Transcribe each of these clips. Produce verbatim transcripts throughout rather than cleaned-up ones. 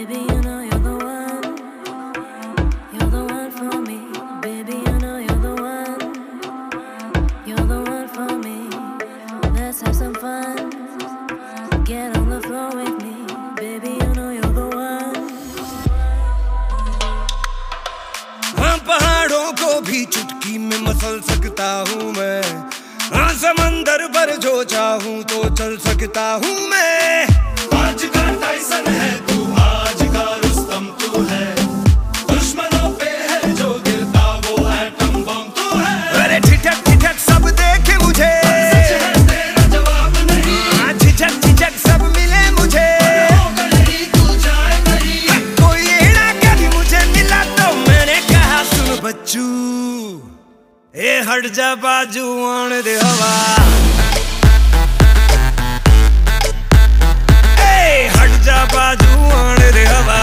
Baby, you know you're the one. You're the one for me. Baby, you know you're the one. You're the one for me. Let's have some fun. Get on the floor with me. Baby, you know you're the one. हाँ, पहाड़ों को भी चुटकी में muscle सकता हूँ मैं। हाँ, समंदर पर जो चाहूँ तो चल सकता हूँ मैं। आज का टाइसन है तू, आज का रुस्तम तू है। दुश्मनों पे है जो गिरता वो एटम बम तू है। अरे ठिठक ठिठक सब देखे मुझे, सच है तेरा जवाब नहीं। हाँ, झिझक झिझक सब मिले मुझे। होगा नहीं तू जाए नहीं। कोई एड़ा कभी मुझे मिला तो मैंने कहा सुन बच्चू, ए हट जा बाजू आने दे हवा। ए हट जा बाजू आने दे हवा।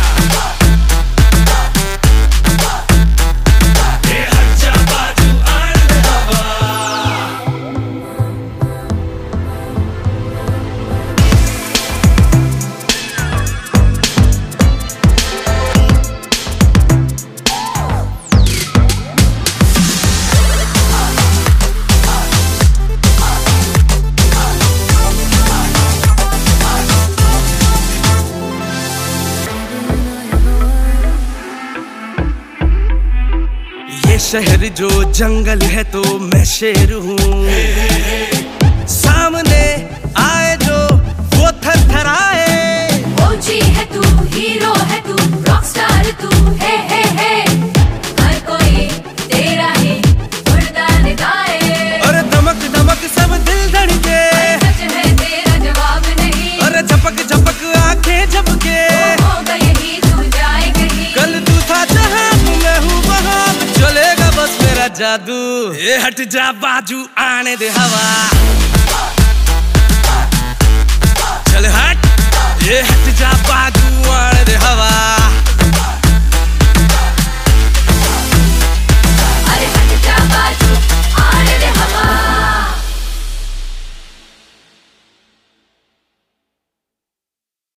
ए हट जा बाजू आने दे हवा। ये शहर जो जंगल है तो मैं शेर हूँ। सामने आए जो वो थरथराए। ओजी है तू, हीरो है तू, रॉकस्टार तू है है है। हर कोई तेरा ही उड़ता निभाए। और धमक धमक सब दिल धड़के। सच है तेरा जवाब नहीं। और झपक झपक आंखें झपके। होगा यही तू जाए कहीं। कल तू था जहां मैं हूँ वहां, चलेगा बस मेरा जादू। ये हट जा बाजू आने दे हवा। चल हट, ये हट जा बाजू।